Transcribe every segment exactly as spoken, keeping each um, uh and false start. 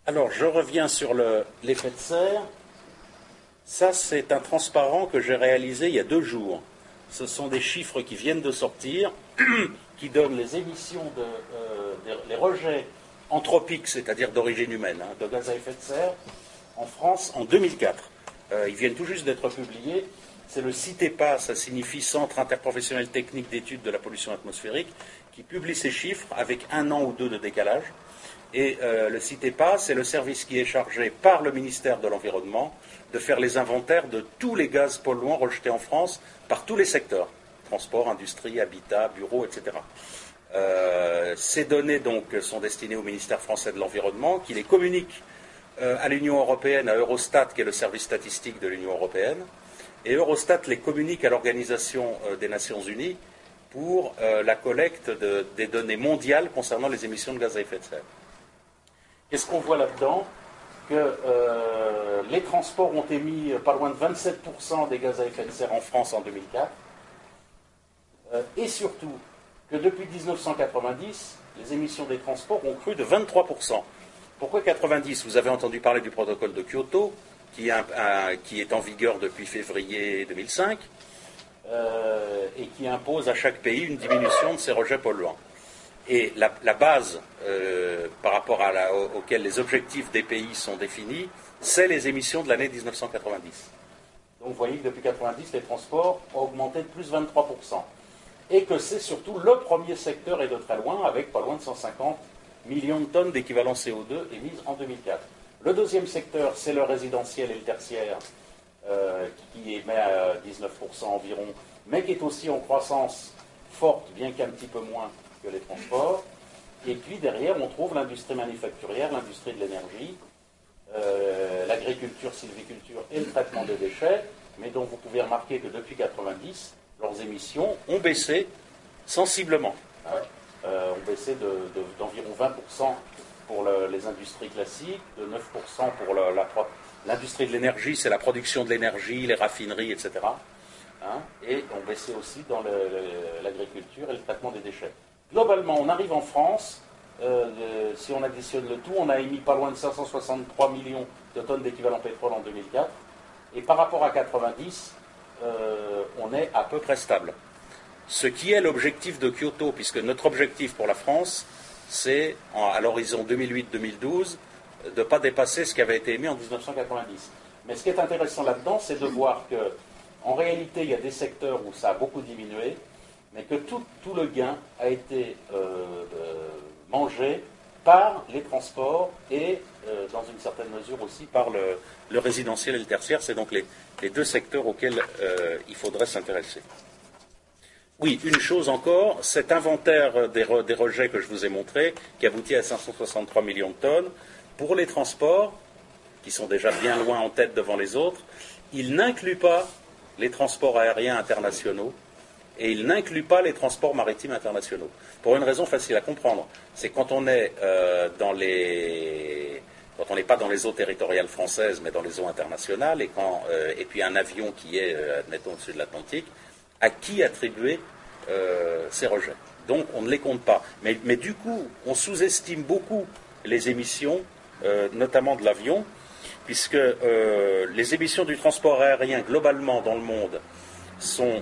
Alors, je reviens sur le- l'effet de serre. Ça, c'est un transparent que j'ai réalisé il y a deux jours. Ce sont des chiffres qui viennent de sortir, qui donnent les émissions, de, euh, des- les rejets anthropiques, c'est-à-dire d'origine humaine, hein, de gaz à effet de serre, en France en deux mille quatre. Euh, ils viennent tout juste d'être publiés. C'est le CITEPA, ça signifie Centre interprofessionnel technique d'études de la pollution atmosphérique, qui publie ces chiffres avec un an ou deux de décalage. Et euh, le CITEPA, c'est le service qui est chargé par le ministère de l'Environnement de faire les inventaires de tous les gaz polluants rejetés en France par tous les secteurs, transport, industrie, habitat, bureaux, et cetera. Euh, ces données donc sont destinées au ministère français de l'Environnement, qui les communique euh, à l'Union européenne, à Eurostat, qui est le service statistique de l'Union européenne, et Eurostat les communique à l'Organisation euh, des Nations Unies pour euh, la collecte de, des données mondiales concernant les émissions de gaz à effet de serre. Qu'est-ce qu'on voit là-dedans? Que euh, les transports ont émis pas loin de vingt-sept pour cent des gaz à effet de serre en France en deux mille quatre, euh, et surtout que depuis mille neuf cent quatre-vingt-dix, les émissions des transports ont cru de vingt-trois pour cent. Pourquoi quatre-vingt-dix? Vous avez entendu parler du protocole de Kyoto, qui est, un, un, qui est en vigueur depuis février deux mille cinq, euh, et qui impose à chaque pays une diminution de ses rejets polluants. Et la, la base euh, par rapport à la, auquel les objectifs des pays sont définis, c'est les émissions de l'année mille neuf cent quatre-vingt-dix. Donc vous voyez que depuis mille neuf cent quatre-vingt-dix, les transports ont augmenté de plus vingt-trois pour cent. Et que c'est surtout le premier secteur, et de très loin, avec pas loin de cent cinquante millions de tonnes d'équivalent C O deux émises en deux mille quatre. Le deuxième secteur, c'est le résidentiel et le tertiaire, euh, qui émet à dix-neuf pour cent environ, mais qui est aussi en croissance forte, bien qu'un petit peu moins que les transports. Et puis derrière, on trouve l'industrie manufacturière, l'industrie de l'énergie, euh, l'agriculture, sylviculture et le traitement des déchets, mais dont vous pouvez remarquer que depuis mille neuf cent quatre-vingt-dix, leurs émissions ont baissé sensiblement. Hein, euh, ont baissé de, de, d'environ vingt pour cent pour le, les industries classiques, de neuf pour cent pour le, la, l'industrie de l'énergie, c'est la production de l'énergie, les raffineries, et cetera. Hein, et ont baissé aussi dans le, le, l'agriculture et le traitement des déchets. Globalement, on arrive en France, euh, de, si on additionne le tout, on a émis pas loin de cinq cent soixante-trois millions de tonnes d'équivalent pétrole en deux mille quatre, et par rapport à quatre-vingt-dix, euh, on est à peu près stable. Ce qui est l'objectif de Kyoto, puisque notre objectif pour la France, c'est, en, à l'horizon deux mille huit deux mille douze, de ne pas dépasser ce qui avait été émis en mille neuf cent quatre-vingt-dix. Mais ce qui est intéressant là-dedans, c'est de voir que, en réalité, il y a des secteurs où ça a beaucoup diminué, mais que tout, tout le gain a été euh, euh, mangé par les transports et, euh, dans une certaine mesure aussi, par le, le résidentiel et le tertiaire. C'est donc les, les deux secteurs auxquels euh, il faudrait s'intéresser. Oui, une chose encore, cet inventaire des, re, des rejets que je vous ai montré, qui aboutit à cinq cent soixante-trois millions de tonnes, pour les transports, qui sont déjà bien loin en tête devant les autres, il n'inclut pas les transports aériens internationaux, et il n'inclut pas les transports maritimes internationaux. Pour une raison facile à comprendre, c'est quand on est euh, dans les, quand on n'est pas dans les eaux territoriales françaises, mais dans les eaux internationales, et quand euh, et puis un avion qui est, euh, admettons, au-dessus de l'Atlantique, à qui attribuer euh, ces rejets. Donc on ne les compte pas. Mais, mais du coup, on sous-estime beaucoup les émissions, euh, notamment de l'avion, puisque euh, les émissions du transport aérien globalement dans le monde sont,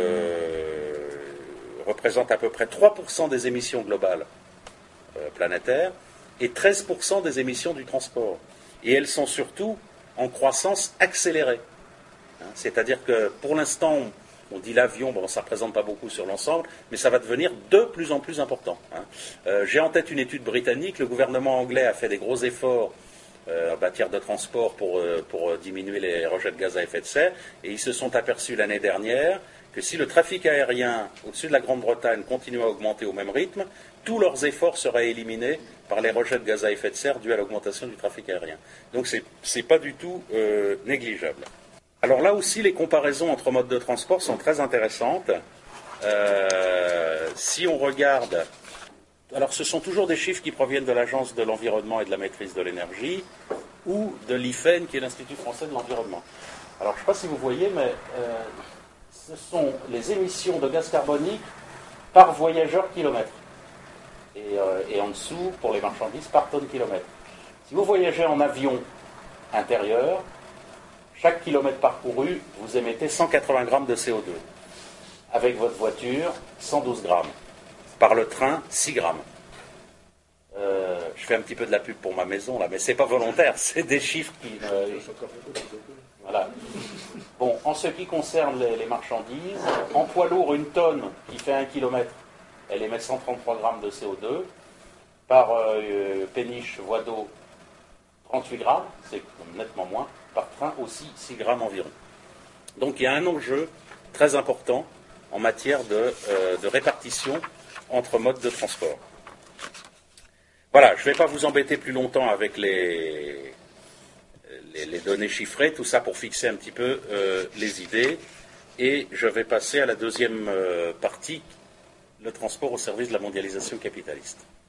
euh, représentent à peu près trois pour cent des émissions globales euh, planétaires et treize pour cent des émissions du transport. Et elles sont surtout en croissance accélérée. Hein, c'est-à-dire que pour l'instant, on, on dit l'avion, bon, ça ne représente pas beaucoup sur l'ensemble, mais ça va devenir de plus en plus important. Hein. Euh, j'ai en tête une étude britannique, le gouvernement anglais a fait des gros efforts Euh, en matière de transport pour, euh, pour diminuer les rejets de gaz à effet de serre, et ils se sont aperçus l'année dernière que si le trafic aérien au-dessus de la Grande-Bretagne continuait à augmenter au même rythme, tous leurs efforts seraient éliminés par les rejets de gaz à effet de serre dus à l'augmentation du trafic aérien. Donc c'est, c'est pas du tout euh, négligeable. Alors là aussi, les comparaisons entre modes de transport sont très intéressantes. Euh, si on regarde... Alors, ce sont toujours des chiffres qui proviennent de l'Agence de l'environnement et de la maîtrise de l'énergie ou de l'I F E N, qui est l'Institut français de l'environnement. Alors, je ne sais pas si vous voyez, mais euh, ce sont les émissions de gaz carbonique par voyageur kilomètre. Et, euh, et en dessous, pour les marchandises, par tonne kilomètre. Si Si vous voyagez en avion intérieur, chaque kilomètre parcouru, vous émettez cent quatre-vingts grammes de C O deux. Avec votre voiture, cent douze grammes. Par le train, six grammes. Euh, je fais un petit peu de la pub pour ma maison, là, mais c'est pas volontaire, c'est des chiffres qui... Euh, voilà. Bon, en ce qui concerne les, les marchandises, en poids lourd, une tonne qui fait un kilomètre, elle émet cent trente-trois grammes de C O deux. Par euh, péniche, voie d'eau, trente-huit grammes, c'est nettement moins. Par train aussi, six grammes environ. Donc il y a un enjeu très important en matière de, euh, de répartition entre modes de transport. Voilà, je ne vais pas vous embêter plus longtemps avec les, les, les données chiffrées, tout ça pour fixer un petit peu euh, les idées. Et je vais passer à la deuxième euh, partie, le transport au service de la mondialisation capitaliste.